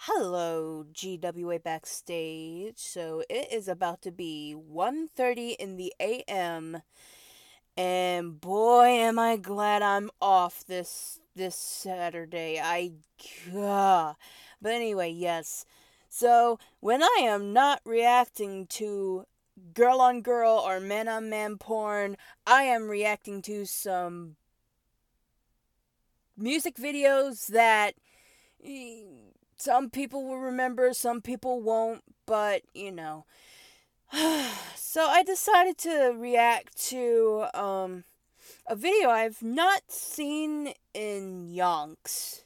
Hello, GWA Backstage. So it is about to be 1:30 in the AM, and boy am I glad I'm off this Saturday. But anyway, yes. So when I am not reacting to girl on girl or man on man porn, I am reacting to some music videos that some people will remember, some people won't, but so I decided to react to a video I've not seen in yonks.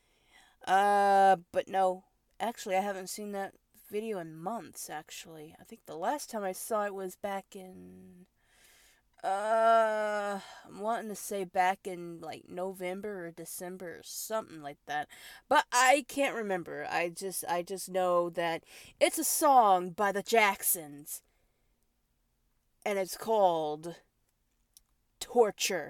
But no, actually I haven't seen that video in months actually. I think the last time I saw it was back in I'm wanting to say back in like November or December or something like that. But I can't remember. I just know that it's a song by the Jacksons and it's called Torture.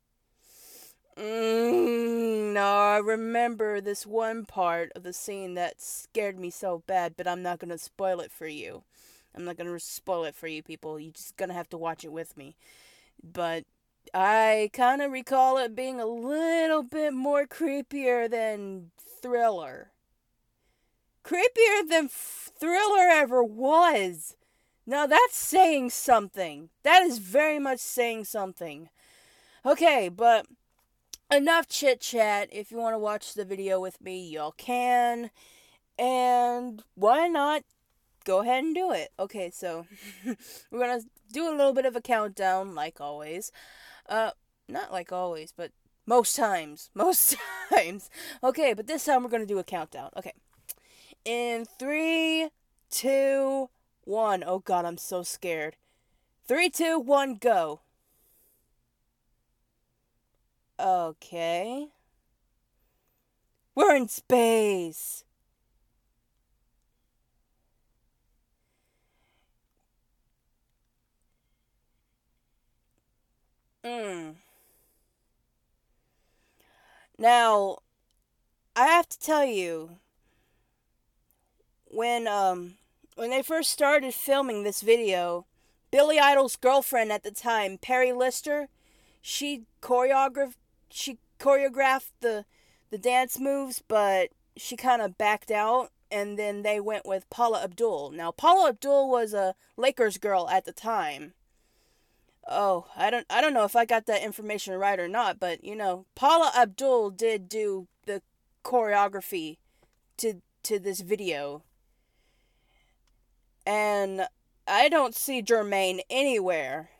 No, I remember this one part of the scene that scared me so bad, but I'm not going to spoil it for you. I'm not going to spoil it for you people. You're just going to have to watch it with me. But I kind of recall it being a little bit more creepier than Thriller. Creepier than Thriller ever was. Now that's saying something. That is very much saying something. Okay, but enough chit chat. If you want to watch the video with me, y'all can. And why not go ahead and do it? Okay, so we're gonna do a little bit of a countdown, like always. Uh, Not like always, but most times. Most times. Okay, but this time we're gonna do a countdown. Okay. In three, two, one. Oh god, I'm so scared. Three, two, one, go. Okay. We're in space. Mm. Now, I have to tell you, when when they first started filming this video, Billy Idol's girlfriend at the time, Perry Lister, she choreographed the dance moves, but she kind of backed out, and then they went with Paula Abdul. Now Paula Abdul was a Lakers girl at the time. Oh, I don't know if I got that information right or not, but Paula Abdul did do the choreography to this video. And I don't see Jermaine anywhere.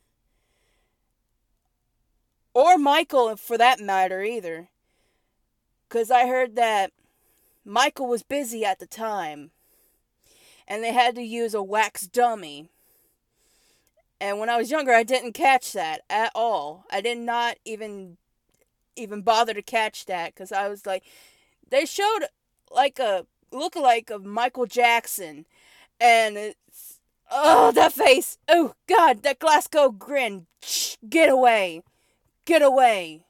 Or Michael, for that matter, either. Because I heard that Michael was busy at the time. And they had to use a wax dummy. And when I was younger, I didn't catch that at all. I did not even bother to catch that. Because I was like, they showed like a lookalike of Michael Jackson. And it's, oh, that face. Oh, God, that Glasgow grin. Shh, get away. Get away.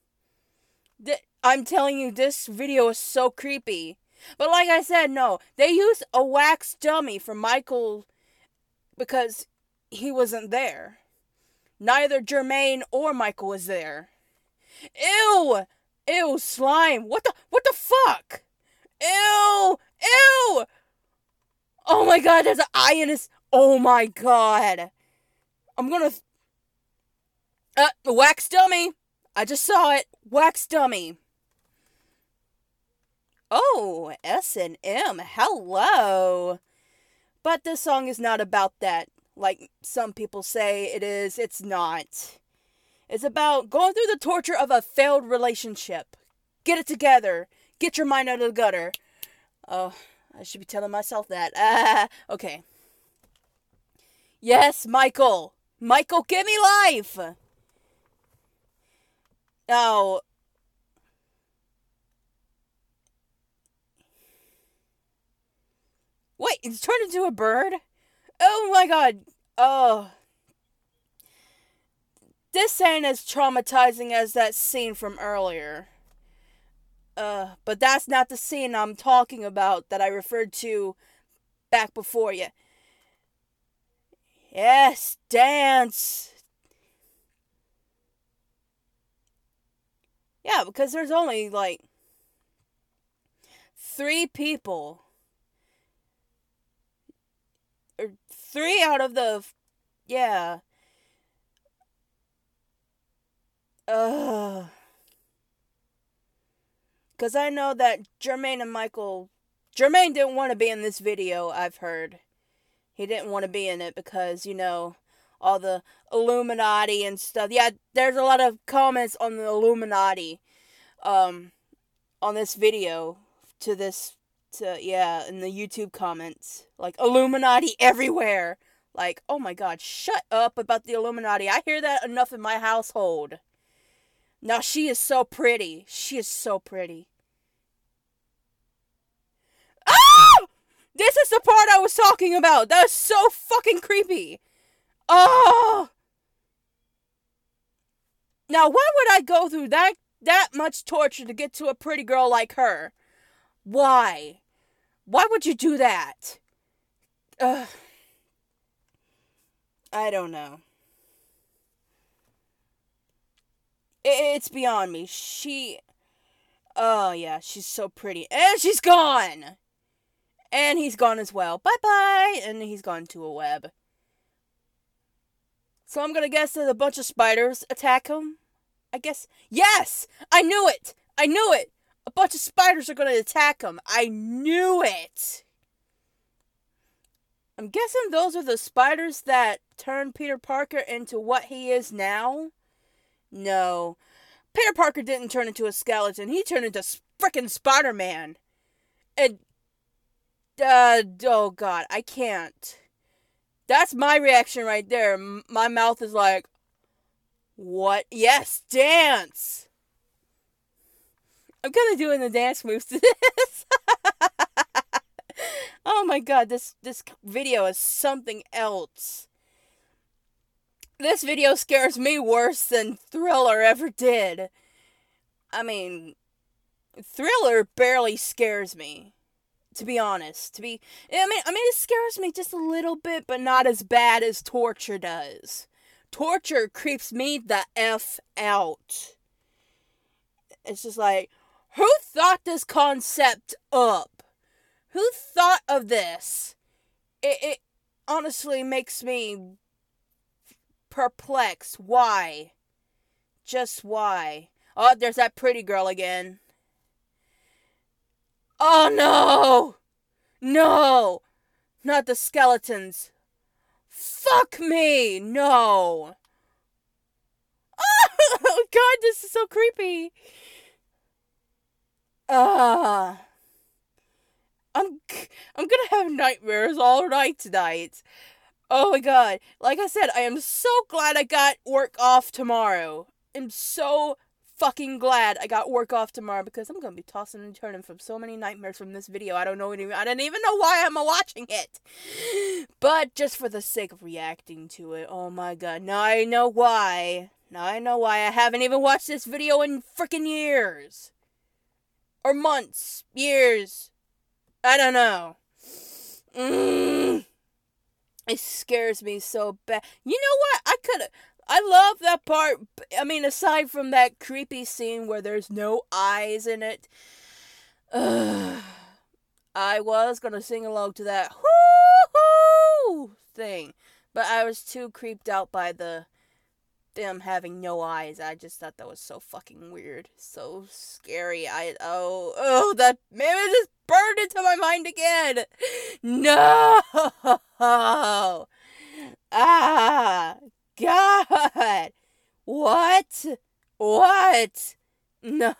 I'm telling you, this video is so creepy. But like I said, no. They used a wax dummy for Michael because he wasn't there. Neither Jermaine or Michael was there. Ew! Ew, slime. What the fuck? Ew! Ew! Oh my god, there's an eye in his. Oh my god. I'm gonna. Wax dummy. I just saw it. Wax dummy. Oh, S&M. Hello. But this song is not about that. Like some people say it is. It's not. It's about going through the torture of a failed relationship. Get it together. Get your mind out of the gutter. Oh, I should be telling myself that. Okay. Yes, Michael. Michael, give me life. Now, wait, it's turned into a bird? Oh my god. Oh. This ain't as traumatizing as that scene from earlier. But that's not the scene I'm talking about that I referred to back before you. Yes, dance. Yeah, because there's only like 3 people. Or 3 out of the. Yeah. Ugh. Because I know that Jermaine and Michael. Jermaine didn't want to be in this video, I've heard. He didn't want to be in it because, all the Illuminati and stuff. Yeah, there's a lot of comments on the Illuminati on this video in the YouTube comments. Like, Illuminati everywhere. Like, oh my god, shut up about the Illuminati. I hear that enough in my household. Now, she is so pretty. She is so pretty. Ah! This is the part I was talking about. That is so fucking creepy. Oh! Now, why would I go through that much torture to get to a pretty girl like her? Why? Why would you do that? Ugh. I don't know. It's beyond me. Oh yeah, she's so pretty. And she's gone! And he's gone as well. Bye-bye! And he's gone to a web. So I'm gonna guess that a bunch of spiders attack him? I guess. Yes! I knew it! I knew it! A bunch of spiders are gonna attack him. I knew it! I'm guessing those are the spiders that turned Peter Parker into what he is now? No. Peter Parker didn't turn into a skeleton. He turned into frickin' Spider-Man. And, oh god, I can't. That's my reaction right there. My mouth is like, what? Yes, dance! I'm kind of doing the dance moves to this. Oh my god, this video is something else. This video scares me worse than Thriller ever did. I mean, Thriller barely scares me, to be honest. I mean, it scares me just a little bit, but not as bad as Torture does. Torture creeps me the F out. It's just like, who thought this concept up? Who thought of this? It honestly makes me perplexed. Why? Just why? Oh, there's that pretty girl again. Oh no! No! Not the skeletons. Fuck me! No! Oh god, this is so creepy. I'm gonna have nightmares all night tonight. Oh my god. Like I said, I am so glad I got work off tomorrow. I'm so fucking glad I got work off tomorrow because I'm gonna be tossing and turning from so many nightmares from this video. I didn't even know why I'm watching it. But just for the sake of reacting to it. Oh my god. Now I know why. I haven't even watched this video in freaking years. Or months. Years. I don't know. It scares me so bad. You know what? I love that part. I mean, aside from that creepy scene where there's no eyes in it. I was gonna sing along to that whoo-hoo thing. But I was too creeped out by them having no eyes. I just thought that was so fucking weird. So scary. That maybe just burned into my mind again. No! Ah! God! What? What? No!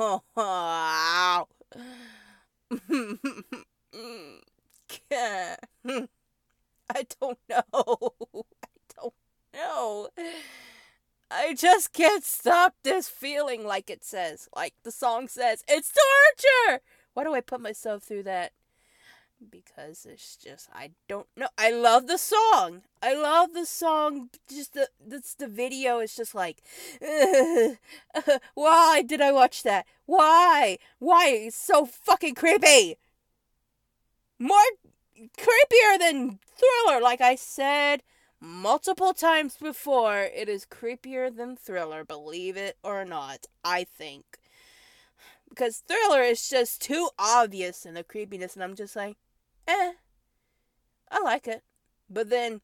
I don't know. No. I just can't stop this feeling, like it says. Like the song says, it's torture! Why do I put myself through that? because it's just, I don't know. I love the song. I love the song. Just the video is just like, why did I watch that? Why? Why? It's so fucking creepy. More creepier than Thriller. Like I said multiple times before, it is creepier than Thriller, believe it or not, I think. Because Thriller is just too obvious in the creepiness, and I'm just like, I like it. But then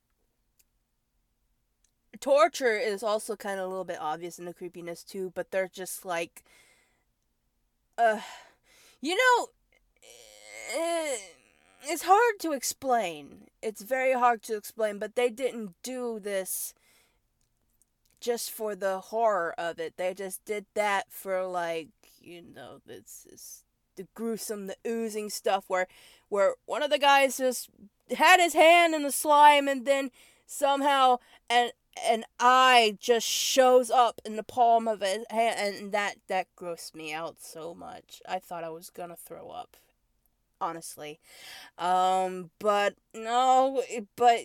Torture is also kind of a little bit obvious in the creepiness too, but they're just like, uh, you know, eh, it's hard to explain. It's very hard to explain, but they didn't do this just for the horror of it. They just did that for, like, it's the gruesome, the oozing stuff where one of the guys just had his hand in the slime, and then somehow an eye just shows up in the palm of his hand, and that grossed me out so much. I thought I was gonna throw up, honestly. But no, but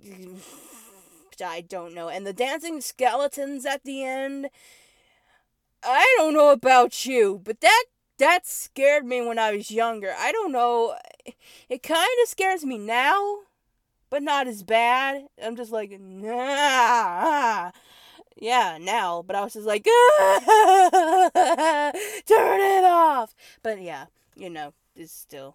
I don't know. And the dancing skeletons at the end, I don't know about you, but that scared me when I was younger. I don't know. It kind of scares me now, but not as bad. I'm just like, nah. Yeah, now, but I was just like, turn it off. But yeah, it's still,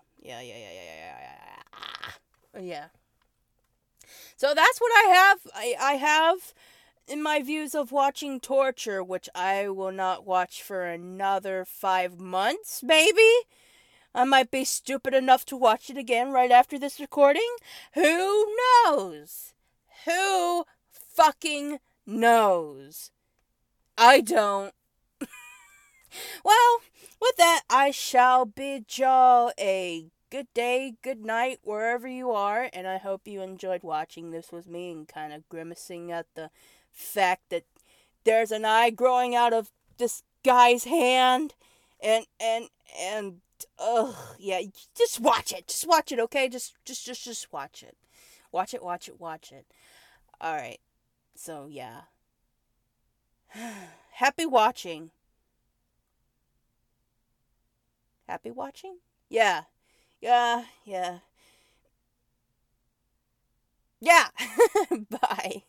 yeah. So that's what I have. I have in my views of watching Torture, which I will not watch for another 5 months, maybe. I might be stupid enough to watch it again right after this recording. Who knows? Who fucking knows? I don't. Well, with that, I shall bid y'all a good day, good night, wherever you are, and I hope you enjoyed watching this with me and kind of grimacing at the fact that there's an eye growing out of this guy's hand, and yeah, just watch it, okay? Just watch it. Watch it. All right. So, yeah. Happy watching. Happy watching? Yeah. Yeah. Yeah. Yeah. Bye.